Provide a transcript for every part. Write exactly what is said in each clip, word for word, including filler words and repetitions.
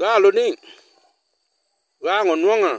ga lo ni ga ngonwanga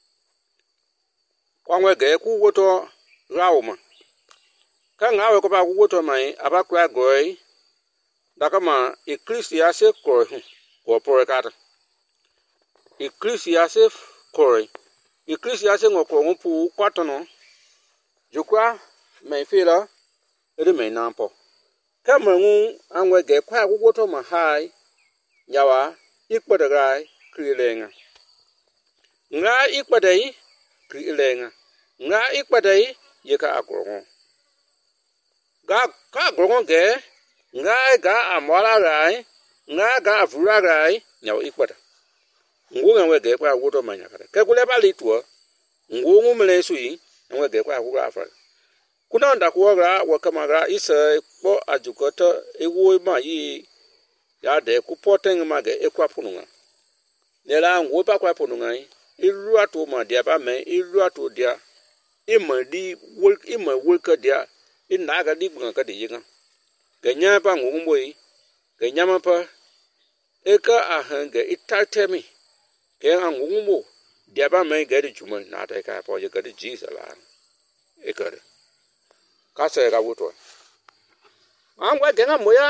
kwangwe ge ku woto rauma ka ngawe ko ba ku woto mai aba kwa goi dakama ecclesiase ko ko por kata ecclesiase ko ecclesiase ngo ko ngu pu kwatono jukwa mai fela ri mai nampo ka mangu anwe ge kwa ku woto ma hai yawa ikpadagai krilenga nga ikpadai krilenga nga ikpadai yeka agogo ga ka agogo ge nga ga amwala gai nga ga avura gai nyaw ikpada ngunga we ge kwa woto manya kare ke kule bali tuo ngungu mlesui nwe ge kwa hura afa kuna nda kuogra wakamagra isa po ajukoto ewo ma yi ya de ku poteng ma ge ekwa pununga nela ngu pa kwa pununga iru atu ma dia ba me iru atu dia ima di wul ima wulka dia ina ga di bunga ka di yinga ganya pa ngu mboi ganya ma pa eka ahanga itatemi ke ngu mbo dia ba me ge di juma na ta ka po ye ge di jisala ekare ka se ga wuto angwa genga moya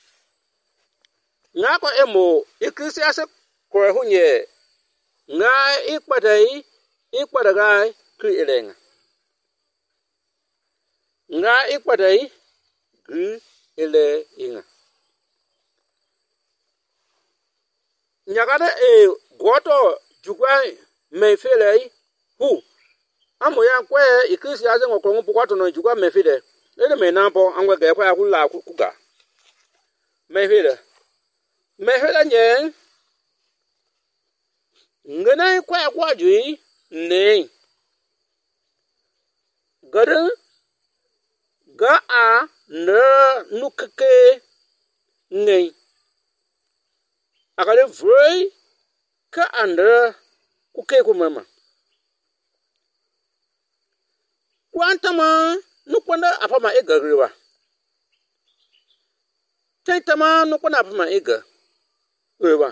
nga ko emo ecclesiase ko hunye nga ikpadai ikpadagai krilenga nga ikpadai gri ele inga nyagada e goto jugwa mefelei hu amoya kwe ecclesiase ngo ko ngu kwato no jugwa mefide ele menampo angwe ga kwa akula kuga mefide mefide nye ngana kwa kwa jui ne gada ga a na nukake ne akale vrei ka andra kuke ku mama kwantama nukwana afama ega riwa taitama nukwana afama ega riwa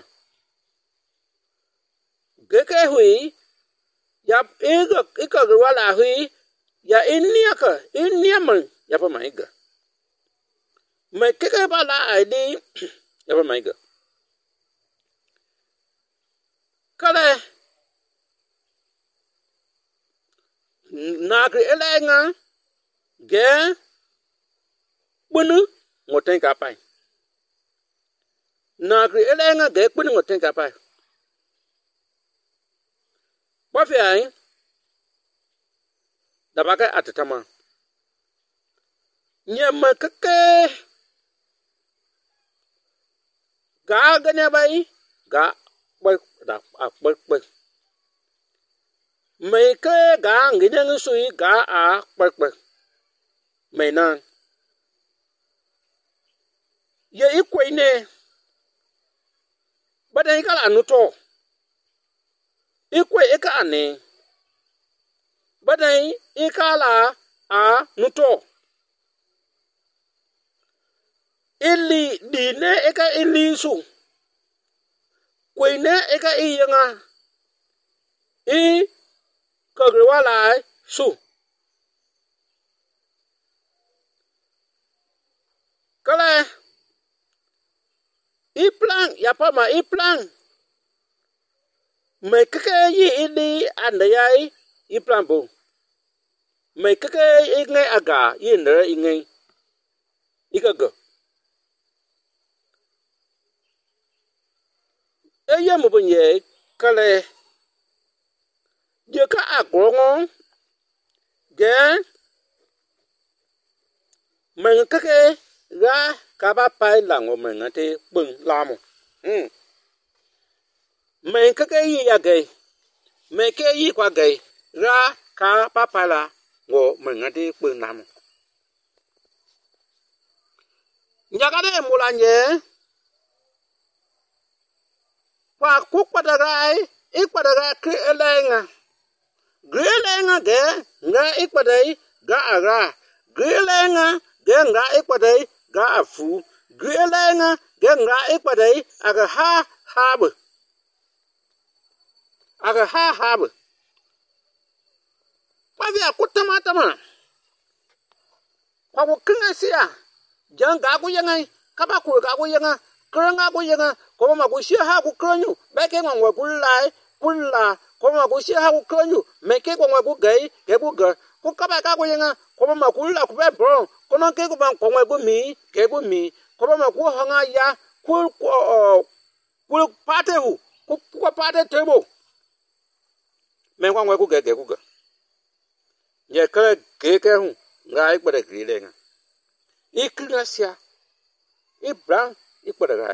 geke hui ya ega ika riwa la hui ya iniaka iniaman ya pa maiga me keke ba la id ya pa maiga kale na kri elenga ge bunu ngoten ka pai na kri elenga ge bunu ngoten ka pai kwa fi ai da ba ka atatama nyama keke ga gane bai ga bai da akbar bai mai ke ga ngidan sui ga a kpakpa mai nan ye ikoi ne badan kala nuto ikoi eka ane badan ikala a nuto ili dine eka ili su koi ne eka iyanga i kagrewa lai su kala iplang ya pa ma iplang me keke yi ili andayai iplang bo me keke inge aga yi ndere inge ikaga eye mo bunye kale je ka agrongo ge men keke ga ka ba pai lango men ate bung lamo hm men keke yi ya ge me ke yi kwa ge ra ka pa pa la ngo men ate bung lamo nyagade mulanye kwa kukpadagai ikpadagai kri elenga Grelenga ge nga ikpadai ga aga Grelenga ge nga ikpadai ga afu Grelenga ge nga ikpadai aga ha ha bu aga ha ha bu pavia kutama tama kwa ku kinga sia jang ga ku yanga kaba ku ga ku yanga kranga ku yanga ko ma ku sia ha ku kranyu ba ke ngwa ku lai ku la ko ma ku sia ha ku kranyu me ke ngwa ku gai ke ku ga ku kaba ga ku yanga ko ma ku la ku be bro ko no ke ku ban ko ngwa ku mi ke ku mi ko ma ku hanga ya ku ku pate hu ku ku pate tebo me ngwa ngwa ku ga ke ku ga ye kala ke ke hu ngai kwa de grile nga iklasia ibran ikwadara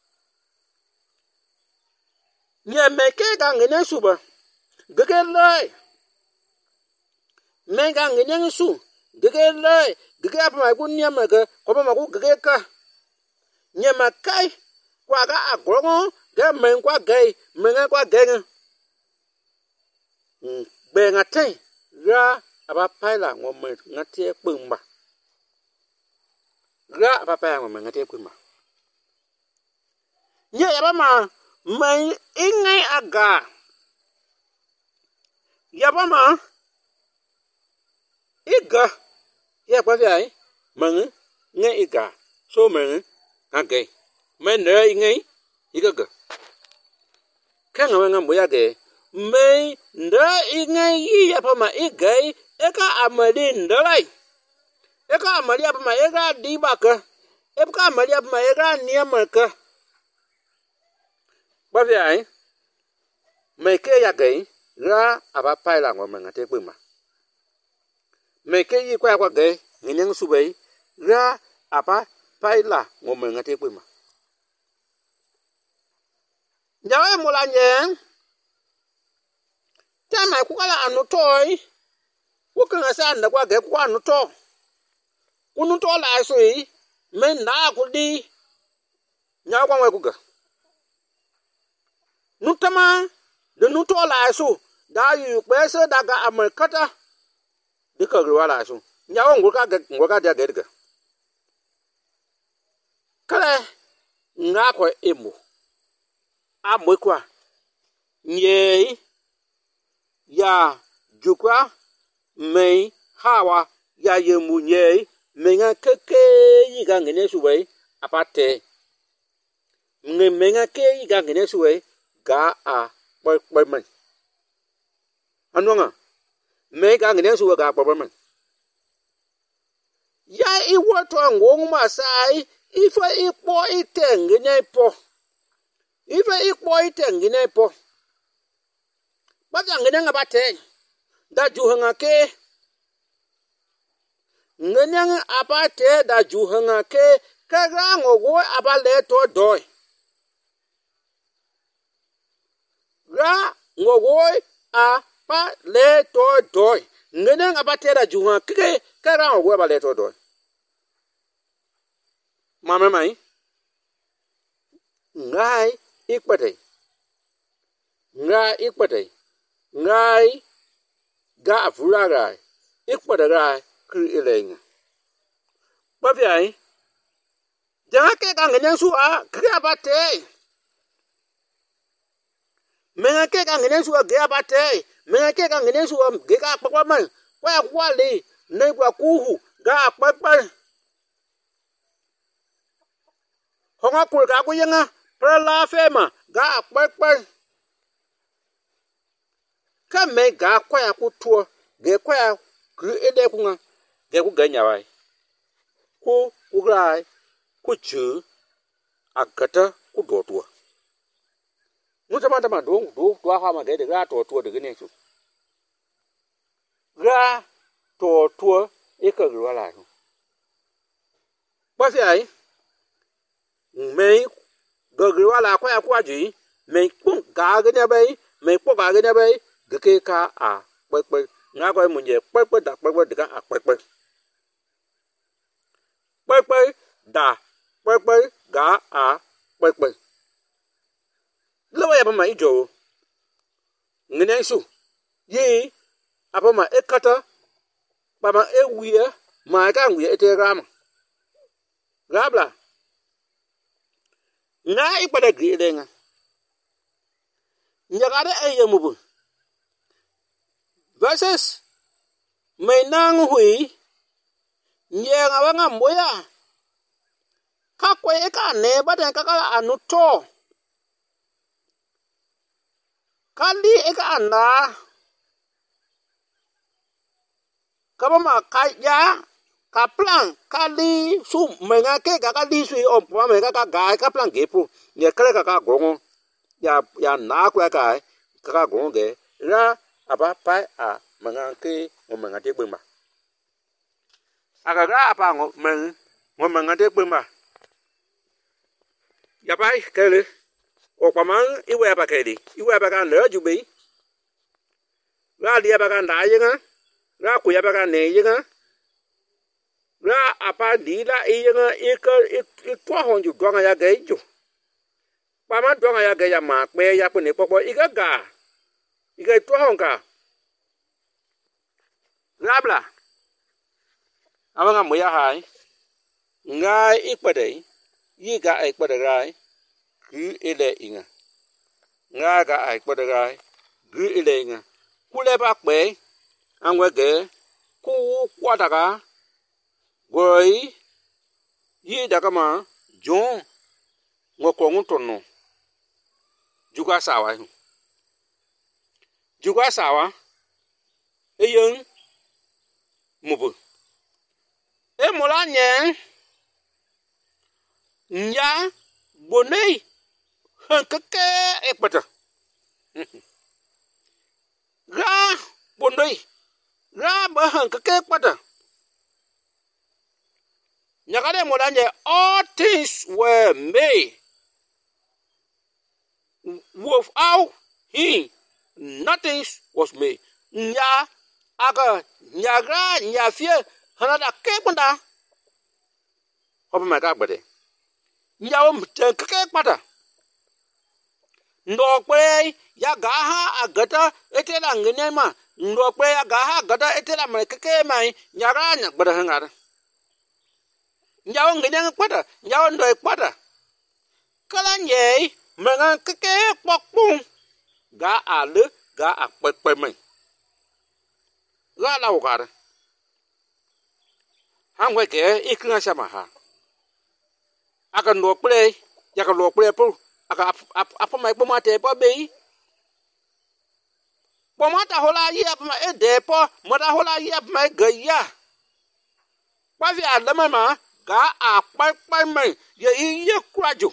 nye meke ga ngene suba gege lai menga ngene su gege lai gege apa ma ku nya mega ko ma ku gege ka nye makai kwa ga agrongo ga men kwa gai menga kwa gege be ngatai ra aba paila ngome ngate pumba ra aba paila ngome ngate pumba nye yaba ma mai ingai aga yaba ma iga ya kwa ai mang nge iga so mang age men ne ingai iga ga kan ngam bo ya ge mai nda ingai yaba ma igai eka amali ndalai eka amali apa ma eka dibaka eka amali apa ma eka niamaka bavi ai meke ya gai ra aba paila ngwa mangate kwima meke yi kwa kwa gai nginyang subai ra aba paila ngwa mangate kwima nyawe mulanye tama kukala anutoi Wuka sa anda kwa ge kwa nuto kunu to la so yi men na ku di nya kwa ngwe kuga nutama de nuto la so da yu pese daga amakata dika gwa la so nya wo ngwa ka ngwa ka da ge diga kale nga kwa emu amwe kwa nye ya jukwa mei hawa ya yemunye menga keke yiga ngene suwe apate nge menga ke yiga ngene suwe ga a boy boy man anonga mega ngene suwe ga boy man ya iwoto ngoma sai ife ikpo itenge ne po ife ikpo itenge ne po baba ngene ngabate da juhanga ke ngenyang abate da juhanga ke karango go abale to doy ra ngogo a pa le to doy ngenyang abate da juhanga ke karango go abale to doy mama mai ngai ikpate ngai ikpate ngai ga afuraga ikpadara kri elenga bavi ai janga ke ka ngene su a kri abate menga ke ka ngene su a ge abate menga ke ka ngene su a ge ka pakwa man kwa kwali ne kwa kuhu ga pakpa honga ku ka ku yanga prala fema ga pakpa ka me ga kwa ya kutuo ge kwa ya ku ede kunga ge ku ganya wai ku ku rai ku chu akata ku do tuo mu tama tama do do to ha ma ge de ga to tuo de ne su ga to tuo e ka ru la no ba fi ai me go ru la kwa ya kwa ji me ku ga ge ne bai me ku ga ge ne bai geke ka a kpekpe nga ko munye kpekpe da kpekpe de ka a kpekpe kpekpe da kpekpe ga a kpekpe lewa ya ma ijo ngene su yi apa ma ekata ba ma ewiye ma ka nwiye ete rama rabla nga ipade gire nga nyagare eye mubu verses mainang hui nyenga wanga moya ka kwe ka ne baden ka ka anuto kali eka anda kabama kaya kaplang kali su menga ke ka kali su om pa menga ka ga kaplang gepu ne kale ka ka gongo ya ya na kwa ka ka ka gongo ge ra apa pa a menga ke mo menga te gbema aga ga apa ngo men mo menga te gbema ya pai kele o kwamang iwe ba kedi iwe ba ka na jubi ra dia ba ka na yinga ra ku ya ba ka ne yinga ra apa di la yinga ika itwa hon ju donga ya ge ju pa ma donga ya ge ya ma pe ya ku ne popo iga ga iga itwa hon ka ra bla awanga mo ya hai ngai ikpade yi ga ikpade rai gu ile inga nga ga ai kpodagai gu ile inga kule ba pe anwege ku kwadaga goi yi daga ma jon ngoko ngutono juga sawa juga sawa eyen mubu e molanye nya bonei keke ekpata ra bondoi ra ba han keke ekpata nyakade modanye all things were made without him nothing was made nya aga nyagra nyafie hanada kekpanda hoba maka gbade nyawo mten keke ekpata ndokwe ya gaha agata etela ngenema ndokwe ya gaha agata etela mekeke mai nyaga nya gbada hangara nyawo ngenya kwata nyawo ndoi kwata kala nye menga keke pokpung ga ale ga akpepe mai ga la ukara hangwe ke ikina sama ha aka ndokwe ya ka ndokwe pu aka apa mai poma te po be poma ta hola yi apa mai e de po mo ta hola yi apa mai ga ya pa vi ala mama ga a pa pa mai ye ye krajo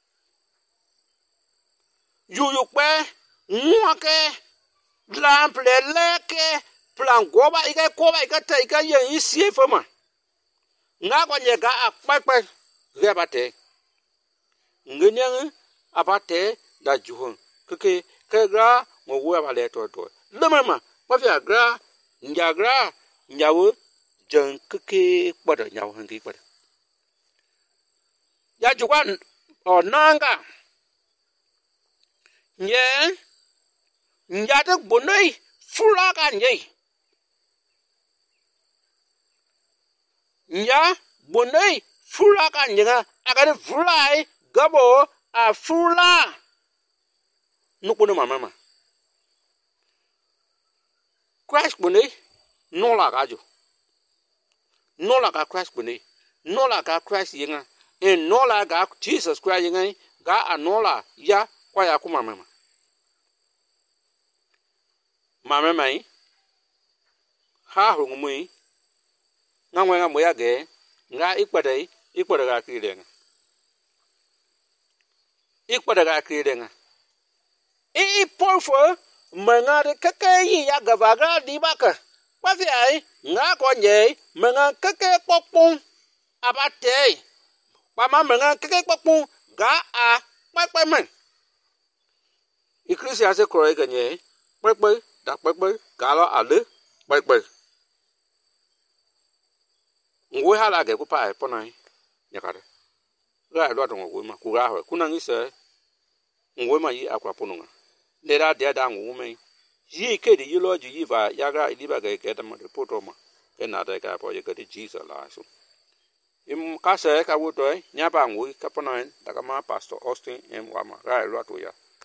yu yu pe nwa ke plan ple le ke plan go ba ika ko ba ika ta ika ye yi sie fo ma nga kwa nye ga a pa pa ge ba te ngenya apate da juhon keke kegra mo wo ba le to to le mama pa fi agra njagra nyawo jan keke pada nyawo han ki pada ya jukwa o nanga nye njata bonoi fula ka nye nya bonoi fula ka nya agare fulai gabo a fula nukune mama Christ bune no la gajo no la ga Christ bune no la ga Christ yinga e no la ga Jesus Christ yinga ga anola ya kwa ya kuma mama mama mai ha hu mui ngwe nga moya ge nga ikpade ikpade ga kirenga ikpadaga kirenga i porfo mangare keke ya gavaga di baka kwafi ai nga konye manga keke popon abate pama manga keke popon ga a pepe man ikrisi ase kro iganye pepe da pepe galo ale pepe ngwe hala ge ku pai ponai yakare ga lo to ngwe ma ku ga ho kuna ngise ngwe ma yi akwa ponunga le da dia da ngwe me yi ke di yi lo ji yi va ya ga ili ba ge ke da ma poto ma ke na da ga po ye ke di Jesus la so im ka se ka wo to nya ba ngwe ka ponai da ka ma pastor Austin em wa ma ga lo to ya